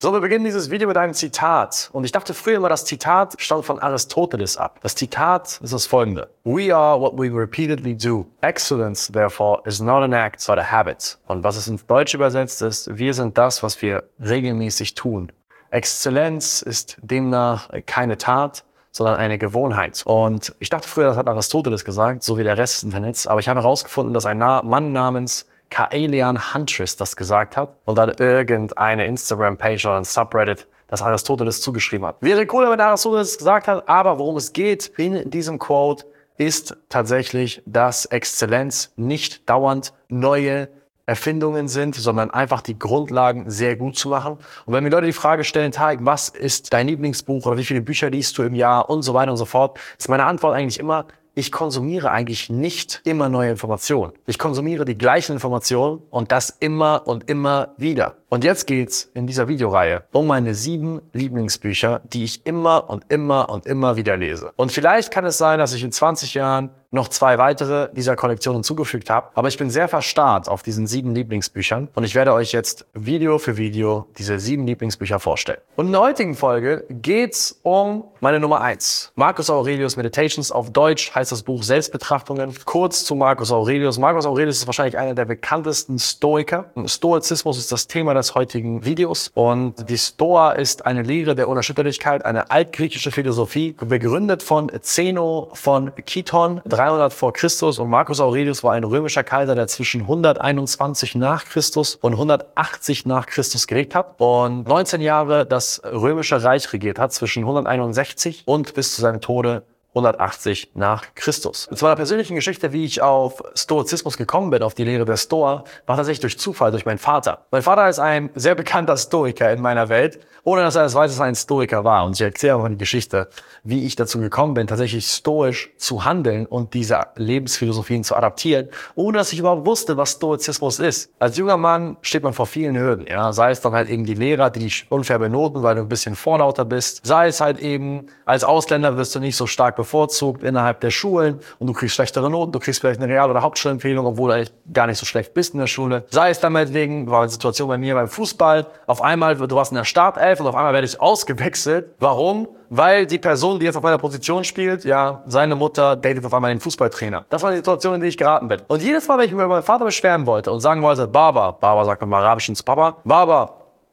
So, wir beginnen dieses Video mit einem Zitat. Und ich dachte früher immer, das Zitat stammt von Aristoteles ab. Das Zitat ist das folgende. We are what we repeatedly do. Excellence, therefore, is not an act, but a habit. Und was es ins Deutsche übersetzt ist, wir sind das, was wir regelmäßig tun. Exzellenz ist demnach keine Tat, sondern eine Gewohnheit. Und ich dachte früher, das hat Aristoteles gesagt, so wie der Rest des Internets. Aber ich habe herausgefunden, dass ein Mann namens Aelian Huntress das gesagt hat und dann irgendeine Instagram-Page oder ein Subreddit das Aristoteles zugeschrieben hat. Wäre cool, wenn Aristoteles es gesagt hat, aber worum es geht in diesem Quote ist tatsächlich, dass Exzellenz nicht dauernd neue Erfindungen sind, sondern einfach die Grundlagen sehr gut zu machen. Und wenn mir Leute die Frage stellen, Tarek, was ist dein Lieblingsbuch oder wie viele Bücher liest du im Jahr und so weiter und so fort, ist meine Antwort eigentlich immer, ich konsumiere eigentlich nicht immer neue Informationen. Ich konsumiere die gleichen Informationen und das immer und immer wieder. Und jetzt geht's in dieser Videoreihe um meine 7 Lieblingsbücher, die ich immer und immer und immer wieder lese. Und vielleicht kann es sein, dass ich in 20 Jahren noch 2 weitere dieser Kollektion hinzugefügt habe. Aber ich bin sehr verstarrt auf diesen 7 Lieblingsbüchern und ich werde euch jetzt Video für Video diese 7 Lieblingsbücher vorstellen. Und in der heutigen Folge geht's um meine Nummer 1. Marcus Aurelius Meditations, auf Deutsch heißt das Buch Selbstbetrachtungen. Kurz zu Marcus Aurelius. Marcus Aurelius ist wahrscheinlich einer der bekanntesten Stoiker. Stoizismus ist das Thema des heutigen Videos. Und die Stoa ist eine Lehre der Unerschütterlichkeit, eine altgriechische Philosophie, begründet von Zeno von Kiton, 300 vor Christus. Und Marcus Aurelius war ein römischer Kaiser, der zwischen 121 nach Christus und 180 nach Christus gelebt hat und 19 Jahre das römische Reich regiert hat, zwischen 161 und bis zu seinem Tode 180 nach Christus. Zu meiner persönlichen Geschichte, wie ich auf Stoizismus gekommen bin, auf die Lehre der Stoa, war tatsächlich durch Zufall, durch meinen Vater. Mein Vater ist ein sehr bekannter Stoiker in meiner Welt, ohne dass er es weiß, dass er ein Stoiker war. Und ich erzähle auch die Geschichte, wie ich dazu gekommen bin, tatsächlich stoisch zu handeln und diese Lebensphilosophien zu adaptieren, ohne dass ich überhaupt wusste, was Stoizismus ist. Als junger Mann steht man vor vielen Hürden, ja, sei es dann halt eben die Lehrer, die dich unfair benoten, weil du ein bisschen vorlauter bist, sei es halt eben, als Ausländer wirst du nicht so stark bevorzugt innerhalb der Schulen und du kriegst schlechtere Noten, du kriegst vielleicht eine Real- oder Hauptschulempfehlung, obwohl du eigentlich gar nicht so schlecht bist in der Schule. Sei es dann meinetwegen, war eine Situation bei mir beim Fußball, auf einmal, du warst in der Startelf und auf einmal werde ich ausgewechselt. Warum? Weil die Person, die jetzt auf meiner Position spielt, ja, seine Mutter datet auf einmal den Fußballtrainer. Das war die Situation, in die ich geraten bin. Und jedes Mal, wenn ich mich über meinen Vater beschweren wollte und sagen wollte, Baba sagt man im Arabischen zu Papa, Baba,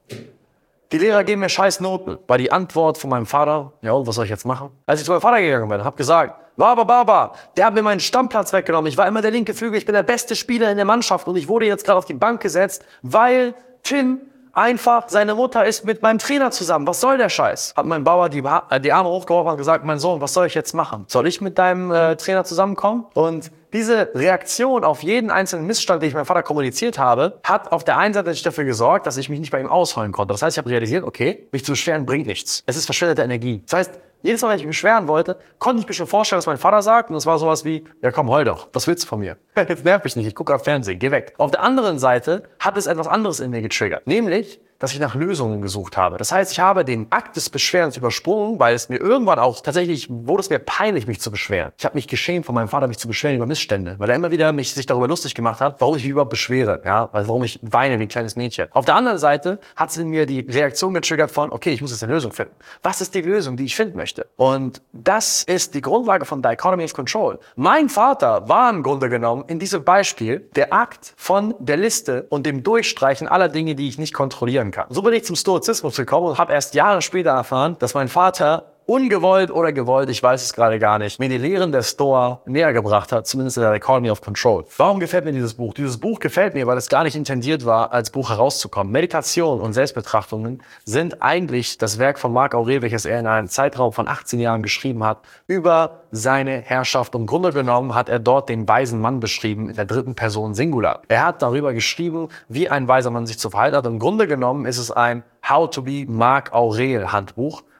die Lehrer geben mir scheiß Noten, war die Antwort von meinem Vater, ja, und was soll ich jetzt machen? Als ich zu meinem Vater gegangen bin, habe gesagt, Baba, der hat mir meinen Stammplatz weggenommen. Ich war immer der linke Flügel, ich bin der beste Spieler in der Mannschaft und ich wurde jetzt gerade auf die Bank gesetzt, weil Tim einfach, seine Mutter ist mit meinem Trainer zusammen. Was soll der Scheiß? Hat mein Bauer die Arme hochgeworfen und gesagt, mein Sohn, was soll ich jetzt machen? Soll ich mit deinem Trainer zusammenkommen? Und diese Reaktion auf jeden einzelnen Missstand, den ich meinem Vater kommuniziert habe, hat auf der einen Seite nicht dafür gesorgt, dass ich mich nicht bei ihm ausheulen konnte. Das heißt, ich habe realisiert, okay, mich zu beschweren bringt nichts. Es ist verschwendete Energie. Das heißt, jedes Mal, wenn ich mich beschweren wollte, konnte ich mir schon vorstellen, was mein Vater sagt. Und es war sowas wie, ja komm, heul doch. Was willst du von mir? Jetzt nerv mich nicht, ich gucke auf Fernsehen, geh weg. Auf der anderen Seite hat es etwas anderes in mir getriggert. Nämlich, dass ich nach Lösungen gesucht habe. Das heißt, ich habe den Akt des Beschwerens übersprungen, weil es mir irgendwann auch tatsächlich wurde es mir peinlich, mich zu beschweren. Ich habe mich geschämt von meinem Vater, mich zu beschweren über Missstände, weil er immer wieder sich darüber lustig gemacht hat, warum ich mich überhaupt beschwere, ja, warum ich weine wie ein kleines Mädchen. Auf der anderen Seite hat es in mir die Reaktion getriggert von, okay, ich muss jetzt eine Lösung finden. Was ist die Lösung, die ich finden möchte? Und das ist die Grundlage von Dichotomy of Control. Mein Vater war im Grunde genommen in diesem Beispiel der Akt von der Liste und dem Durchstreichen aller Dinge, die ich nicht kontrollieren kann. So bin ich zum Stoizismus gekommen und habe erst Jahre später erfahren, dass mein Vater ungewollt oder gewollt, ich weiß es gerade gar nicht, mir die Lehren der Stoa näher gebracht hat, zumindest in der Economy of Control. Warum gefällt mir dieses Buch? Dieses Buch gefällt mir, weil es gar nicht intendiert war, als Buch herauszukommen. Meditation und Selbstbetrachtungen sind eigentlich das Werk von Marc Aurel, welches er in einem Zeitraum von 18 Jahren geschrieben hat, über seine Herrschaft. Im Grunde genommen hat er dort den weisen Mann beschrieben, in der 3. Person Singular. Er hat darüber geschrieben, wie ein weiser Mann sich zu verhalten hat. Im Grunde genommen ist es ein How to be Marc Aurel Handbuch,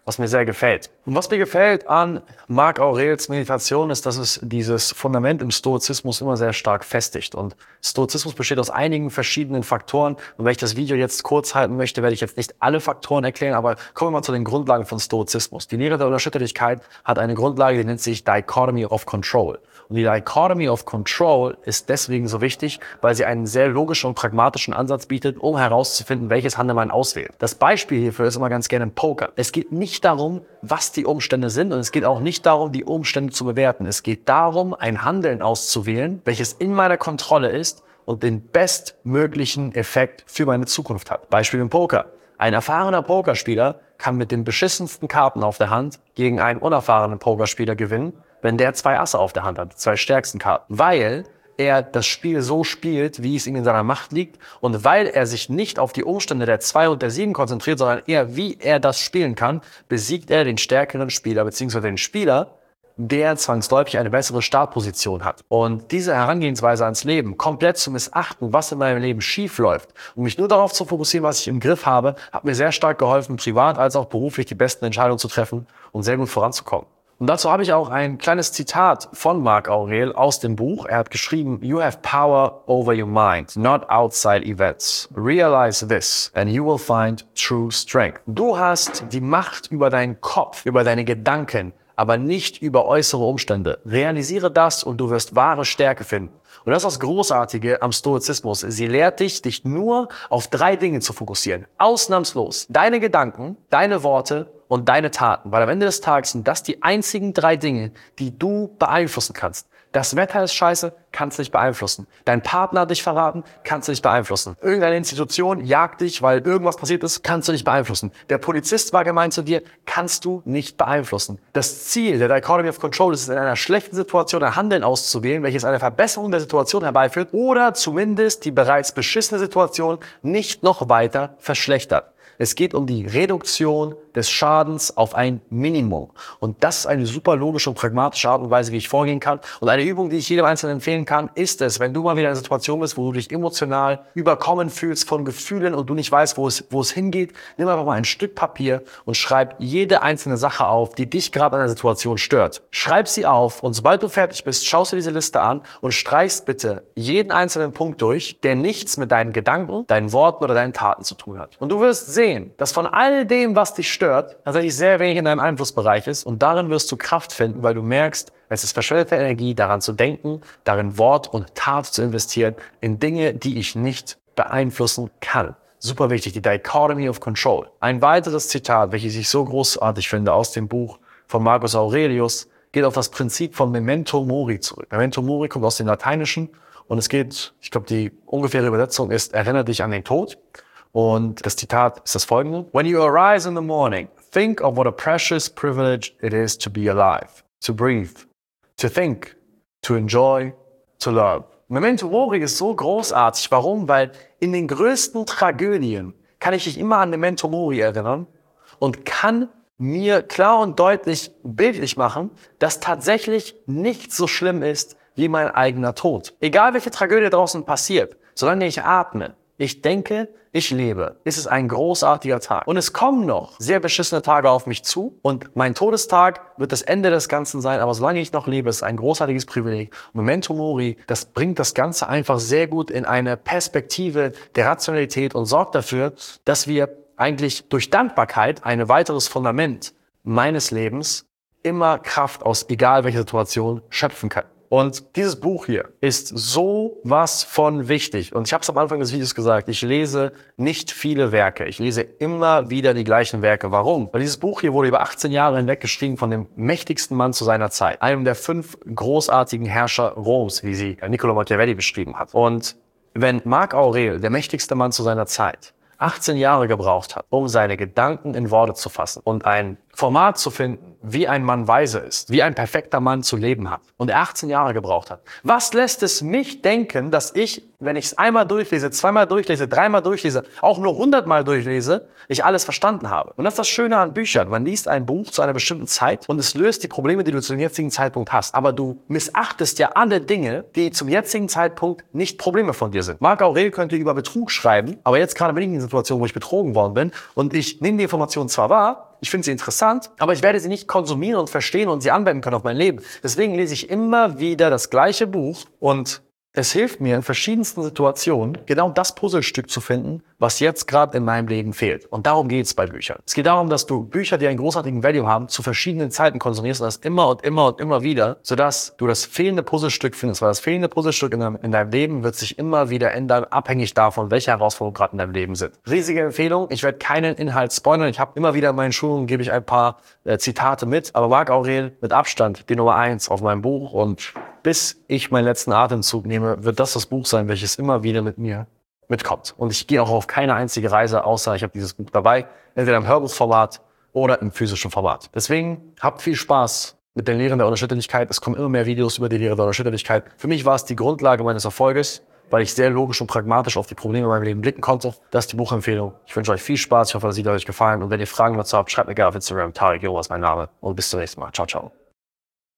was mir sehr gefällt. Und was mir gefällt an Marc Aurels Meditation ist, dass es dieses Fundament im Stoizismus immer sehr stark festigt. Und Stoizismus besteht aus einigen verschiedenen Faktoren. Und wenn ich das Video jetzt kurz halten möchte, werde ich jetzt nicht alle Faktoren erklären, aber kommen wir mal zu den Grundlagen von Stoizismus. Die Lehre der Unerschütterlichkeit hat eine Grundlage, die nennt sich Dichotomy of Control. Und die Dichotomy of Control ist deswegen so wichtig, weil sie einen sehr logischen und pragmatischen Ansatz bietet, um herauszufinden, welches Handeln man auswählt. Das Beispiel hierfür ist immer ganz gerne im Poker. Es geht nicht darum, was die Umstände sind, und es geht auch nicht darum, die Umstände zu bewerten. Es geht darum, ein Handeln auszuwählen, welches in meiner Kontrolle ist und den bestmöglichen Effekt für meine Zukunft hat. Beispiel im Poker. Ein erfahrener Pokerspieler kann mit den beschissensten Karten auf der Hand gegen einen unerfahrenen Pokerspieler gewinnen, wenn der 2 Asse auf der Hand hat, die 2 stärksten Karten, weil er das Spiel so spielt, wie es ihm in seiner Macht liegt, und weil er sich nicht auf die Umstände der 2 und der 7 konzentriert, sondern eher, wie er das spielen kann, besiegt er den stärkeren Spieler, beziehungsweise den Spieler, der zwangsläufig eine bessere Startposition hat. Und diese Herangehensweise ans Leben, komplett zu missachten, was in meinem Leben schief läuft, und mich nur darauf zu fokussieren, was ich im Griff habe, hat mir sehr stark geholfen, privat als auch beruflich die besten Entscheidungen zu treffen und sehr gut voranzukommen. Und dazu habe ich auch ein kleines Zitat von Marc Aurel aus dem Buch. Er hat geschrieben: You have power over your mind, not outside events. Realize this and you will find true strength. Du hast die Macht über deinen Kopf, über deine Gedanken, aber nicht über äußere Umstände. Realisiere das und du wirst wahre Stärke finden. Und das ist das Großartige am Stoizismus. Sie lehrt dich nur auf 3 Dinge zu fokussieren. Ausnahmslos. Deine Gedanken, deine Worte und deine Taten. Weil am Ende des Tages sind das die einzigen 3 Dinge, die du beeinflussen kannst. Das Wetter ist scheiße, kannst du nicht beeinflussen. Dein Partner hat dich verraten, kannst du nicht beeinflussen. Irgendeine Institution jagt dich, weil irgendwas passiert ist, kannst du nicht beeinflussen. Der Polizist war gemein zu dir, kannst du nicht beeinflussen. Das Ziel der Dichotomy of Control ist es, in einer schlechten Situation ein Handeln auszuwählen, welches eine Verbesserung der Situation herbeiführt oder zumindest die bereits beschissene Situation nicht noch weiter verschlechtert. Es geht um die Reduktion des Schadens auf ein Minimum. Und das ist eine super logische und pragmatische Art und Weise, wie ich vorgehen kann. Und eine Übung, die ich jedem Einzelnen empfehlen kann, ist es, wenn du mal wieder in einer Situation bist, wo du dich emotional überkommen fühlst von Gefühlen und du nicht weißt, wo es hingeht, nimm einfach mal ein Stück Papier und schreib jede einzelne Sache auf, die dich gerade an der Situation stört. Schreib sie auf und sobald du fertig bist, schaust du diese Liste an und streichst bitte jeden einzelnen Punkt durch, der nichts mit deinen Gedanken, deinen Worten oder deinen Taten zu tun hat. Und du wirst sehen, dass von all dem, was dich stört, tatsächlich sehr wenig in deinem Einflussbereich ist, und darin wirst du Kraft finden, weil du merkst, es ist verschwendete Energie, daran zu denken, darin Wort und Tat zu investieren, in Dinge, die ich nicht beeinflussen kann. Super wichtig, die Dichotomy of Control. Ein weiteres Zitat, welches ich so großartig finde, aus dem Buch von Marcus Aurelius, geht auf das Prinzip von Memento Mori zurück. Memento Mori kommt aus dem Lateinischen und es geht, ich glaube, die ungefähre Übersetzung ist: Erinnere dich an den Tod. Und das Zitat ist das folgende: When you arise in the morning, think of what a precious privilege it is to be alive, to breathe, to think, to enjoy, to love. Memento Mori ist so großartig. Warum? Weil in den größten Tragödien kann ich mich immer an Memento Mori erinnern und kann mir klar und deutlich bildlich machen, dass tatsächlich nichts so schlimm ist wie mein eigener Tod. Egal welche Tragödie draußen passiert, solange ich atme, ich denke, ich lebe, ist es ein großartiger Tag. Und es kommen noch sehr beschissene Tage auf mich zu und mein Todestag wird das Ende des Ganzen sein, aber solange ich noch lebe, ist es ein großartiges Privileg. Und Memento Mori, das bringt das Ganze einfach sehr gut in eine Perspektive der Rationalität und sorgt dafür, dass wir eigentlich durch Dankbarkeit ein weiteres Fundament meines Lebens immer Kraft aus egal welcher Situation schöpfen können. Und dieses Buch hier ist so was von wichtig. Und ich habe es am Anfang des Videos gesagt, ich lese nicht viele Werke. Ich lese immer wieder die gleichen Werke. Warum? Weil dieses Buch hier wurde über 18 Jahre hinweg geschrieben von dem mächtigsten Mann zu seiner Zeit. Einem der 5 großartigen Herrscher Roms, wie sie Niccolo Machiavelli beschrieben hat. Und wenn Marc Aurel, der mächtigste Mann zu seiner Zeit, 18 Jahre gebraucht hat, um seine Gedanken in Worte zu fassen und ein Format zu finden, wie ein Mann weise ist, wie ein perfekter Mann zu leben hat, und er 18 Jahre gebraucht hat. Was lässt es mich denken, dass ich, wenn ich es einmal durchlese, zweimal durchlese, dreimal durchlese, auch nur 100-mal durchlese, ich alles verstanden habe? Und das ist das Schöne an Büchern. Man liest ein Buch zu einer bestimmten Zeit und es löst die Probleme, die du zum jetzigen Zeitpunkt hast. Aber du missachtest ja alle Dinge, die zum jetzigen Zeitpunkt nicht Probleme von dir sind. Marc Aurel könnte über Betrug schreiben, aber jetzt gerade bin ich in einer Situation, wo ich betrogen worden bin und ich nehme die Information zwar wahr, Ich finde sie interessant, aber ich werde sie nicht konsumieren und verstehen und sie anwenden können auf mein Leben. Deswegen lese ich immer wieder das gleiche Buch und es hilft mir in verschiedensten Situationen, genau das Puzzlestück zu finden, was jetzt gerade in meinem Leben fehlt. Und darum geht es bei Büchern. Es geht darum, dass du Bücher, die einen großartigen Value haben, zu verschiedenen Zeiten konsumierst und das immer und immer und immer wieder, sodass du das fehlende Puzzlestück findest. Weil das fehlende Puzzlestück in deinem Leben wird sich immer wieder ändern, abhängig davon, welche Herausforderungen gerade in deinem Leben sind. Riesige Empfehlung. Ich werde keinen Inhalt spoilern. Ich habe immer wieder in meinen Schulungen, gebe ich ein paar Zitate mit. Aber Marc Aurel mit Abstand die Nummer 1 auf meinem Buch und bis ich meinen letzten Atemzug nehme, wird das Buch sein, welches immer wieder mit mir mitkommt. Und ich gehe auch auf keine einzige Reise, außer ich habe dieses Buch dabei, entweder im Hörbuchformat oder im physischen Format. Deswegen habt viel Spaß mit den Lehren der Unerschütterlichkeit. Es kommen immer mehr Videos über die Lehre der Unerschütterlichkeit. Für mich war es die Grundlage meines Erfolges, weil ich sehr logisch und pragmatisch auf die Probleme in meinem Leben blicken konnte. Das ist die Buchempfehlung. Ich wünsche euch viel Spaß. Ich hoffe, das Video hat euch gefallen. Und wenn ihr Fragen dazu habt, schreibt mir gerne auf Instagram. Tarek Joa ist mein Name. Und bis zum nächsten Mal. Ciao, ciao.